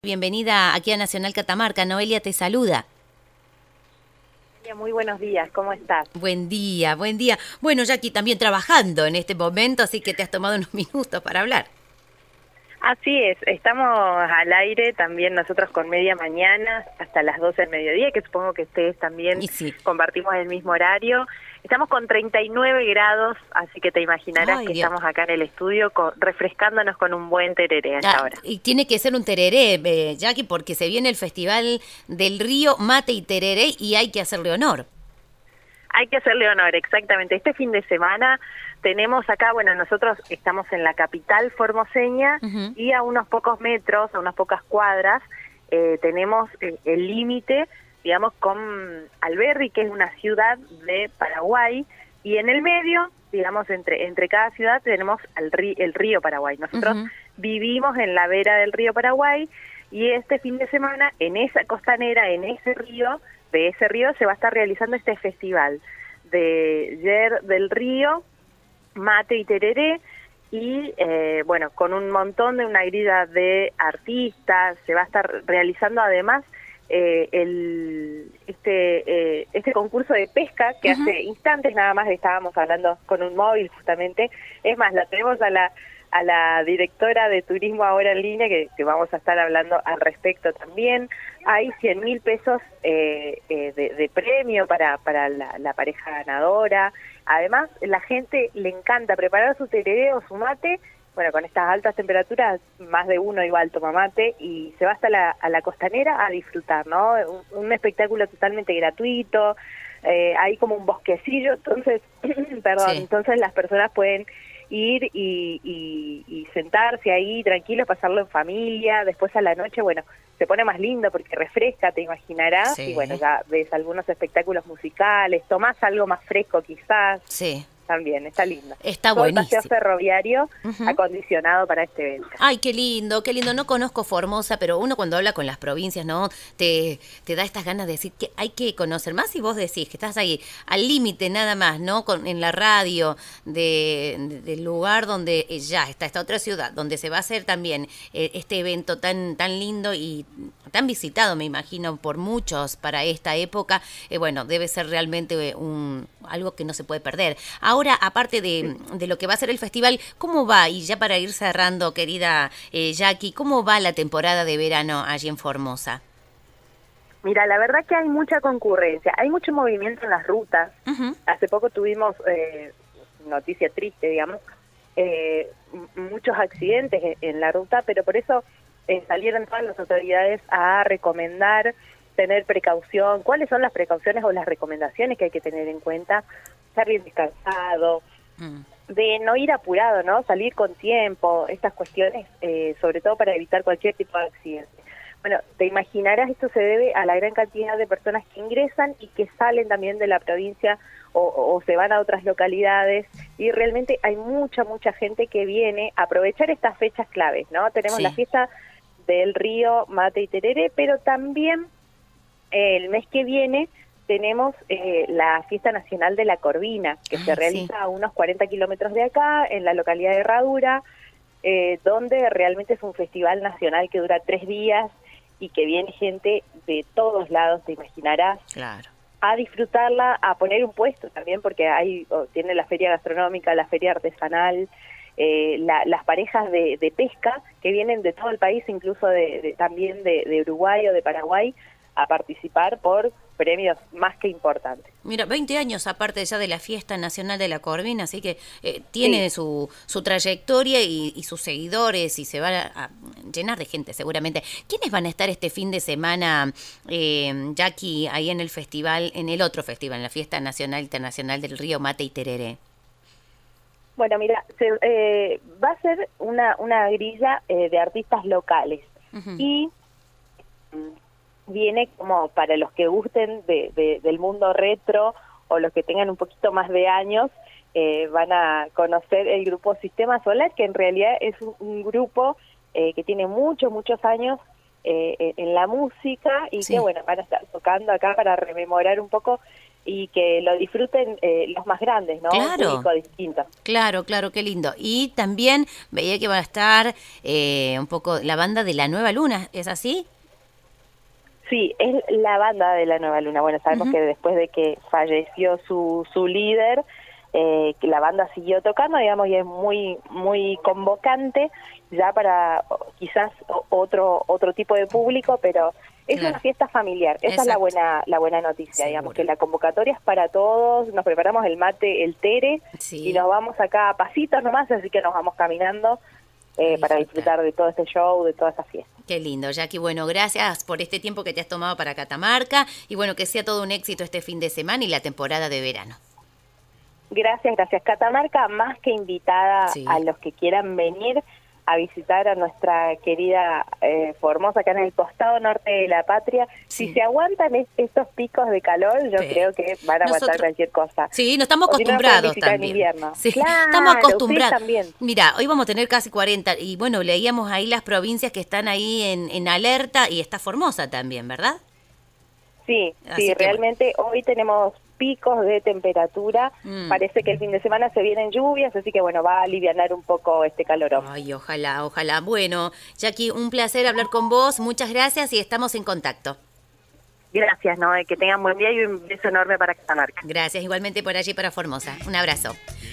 Bienvenida aquí a Nacional Catamarca. Noelia te saluda. Muy buenos días, ¿cómo estás? Buen día, buen día. Bueno, ya aquí también trabajando en este momento, así que te has tomado unos minutos para hablar. Así es, estamos al aire también nosotros con media mañana hasta las 12 del mediodía, que supongo que ustedes también Y sí. compartimos el mismo horario. Estamos con 39 grados, así que te imaginarás Ay, que Dios. estamos acá en el estudio refrescándonos con un buen tereré a esta Ah, hora. y tiene que ser un tereré, Jackie, porque se viene el Festival del Río Mate y Tereré y hay que hacerle honor. Hay que hacerle honor, exactamente. Este fin de semana tenemos acá, bueno, nosotros estamos en la capital formoseña Ujú. y a unos pocos metros, a unas pocas cuadras, tenemos el límite, digamos, con Alberdi, que es una ciudad de Paraguay, y en el medio, digamos, entre cada ciudad tenemos el río Paraguay. Nosotros Ujú. vivimos en la vera del río Paraguay y este fin de semana en esa costanera, en ese río, de ese río se va a estar realizando este festival de Yer del Río, Mate y Tereré, y bueno, con un montón de una grilla de artistas, se va a estar realizando además este concurso de pesca que Ujú. hace instantes nada más estábamos hablando con un móvil justamente. Es más, la tenemos a la directora de turismo ahora en línea, que vamos a estar hablando al respecto también. Hay 100.000 pesos de premio para la pareja ganadora. Además, la gente le encanta preparar su tereré o su mate. Bueno, con estas altas temperaturas, más de uno igual toma mate y se va hasta a la costanera a disfrutar, ¿no? Un espectáculo totalmente gratuito, hay como un bosquecillo, entonces, perdón, Sí. entonces las personas pueden ir y sentarse ahí tranquilos, pasarlo en familia. Después a la noche, bueno, se pone más lindo porque refresca, te imaginarás, y bueno, Sí. ya ves algunos espectáculos musicales, tomás algo más fresco quizás, Sí. también, está lindo. Está Todo el paseo buenísimo. ferroviario Ujú. acondicionado para este evento. Ay, qué lindo, qué lindo. No conozco Formosa, pero uno cuando habla con las provincias, ¿no? Te da estas ganas de decir que hay que conocer más y vos decís que estás ahí al límite nada más, ¿no? En la radio del lugar donde ya está esta otra ciudad, donde se va a hacer también este evento tan lindo y tan visitado, me imagino, por muchos para esta época. Bueno, debe ser realmente algo que no se puede perder. Ahora, aparte de lo que va a ser el festival, ¿cómo va? Y ya para ir cerrando, querida Jackie, ¿cómo va la temporada de verano allí en Formosa? Mira, la verdad que hay mucha concurrencia, hay mucho movimiento en las rutas. Ujú. Hace poco tuvimos noticia triste, digamos, muchos accidentes en la ruta, pero por eso salieron todas las autoridades a recomendar tener precaución. ¿Cuáles son las precauciones o las recomendaciones que hay que tener en cuenta? Estar bien descansado, Mm. de no ir apurado, ¿no? Salir con tiempo, estas cuestiones, sobre todo para evitar cualquier tipo de accidente. Bueno, te imaginarás, esto se debe a la gran cantidad de personas que ingresan y que salen también de la provincia o se van a otras localidades, y realmente hay mucha gente que viene a aprovechar estas fechas claves, ¿no? Tenemos la Sí. fiesta del río Mate y Tereré, pero también el mes que viene tenemos la Fiesta Nacional de la Corvina, que se Ay, sí. realiza a unos 40 kilómetros de acá, en la localidad de Herradura, donde realmente es un festival nacional que dura 3 días y que viene gente de todos lados, te imaginarás, Claro. a disfrutarla, a poner un puesto también, porque tiene la feria gastronómica, la feria artesanal, las parejas de pesca que vienen de todo el país, incluso también de Uruguay o de Paraguay, a participar por premios más que importantes. Mira, 20 años aparte ya de la Fiesta Nacional de la Corvina, así que Sí, tiene su trayectoria y sus seguidores y se va a llenar de gente seguramente. ¿Quiénes van a estar este fin de semana, Jackie, ahí en el festival, en el otro festival, en la Fiesta Nacional Internacional del Río Mate y Tereré? bueno, mira, va a ser una grilla de artistas locales Ujú. y viene como para los que gusten del mundo retro o los que tengan un poquito más de años, van a conocer el grupo Sistema Solar, que en realidad es un grupo que tiene muchos años en la música y que, Sí. bueno, van a estar tocando acá para rememorar un poco y que lo disfruten los más grandes, ¿no? Claro. Un público distinto. Claro, claro, qué lindo. Y también veía que va a estar un poco la banda de La Nueva Luna, ¿es así? Sí, es la banda de La Nueva Luna. Bueno, sabemos que después de que falleció su líder, que la banda siguió tocando, digamos, y es muy muy convocante ya para quizás otro tipo de público, pero es Claro. una fiesta familiar. Esa Exacto. es la buena noticia, digamos, Seguro. que la convocatoria es para todos. Nos preparamos el mate, el tere, Sí. y nos vamos acá a pasitos nomás, así que nos vamos caminando para disfrutar de todo este show, de toda esa fiesta. Qué lindo, Jackie. Bueno, gracias por este tiempo que te has tomado para Catamarca y bueno, que sea todo un éxito este fin de semana y la temporada de verano. Gracias, gracias. Catamarca, más que invitada Sí. a los que quieran venir a visitar a nuestra querida Formosa, acá en el costado norte de la patria. Sí. Si se aguantan estos picos de calor, yo Sí. creo que van a aguantar Nosotros- cualquier cosa. Sí, no estamos O si no, nos pueden acostumbrados visitar en también. invierno. Sí, Claro, estamos ustedes acostumbrados. también. Mira, hoy vamos a tener casi 40 y bueno, leíamos ahí las provincias que están ahí en alerta y está Formosa también, ¿verdad? Sí, Así sí, que realmente hoy tenemos picos de temperatura. Parece que el fin de semana se vienen lluvias, así que bueno, va a alivianar un poco este calorón. Ay, ojalá, ojalá. Bueno, Jackie, un placer hablar con vos. Muchas gracias y estamos en contacto. Gracias, Noé, que tengan buen día y un beso enorme para Catamarca. Gracias igualmente por allí para Formosa. Un abrazo.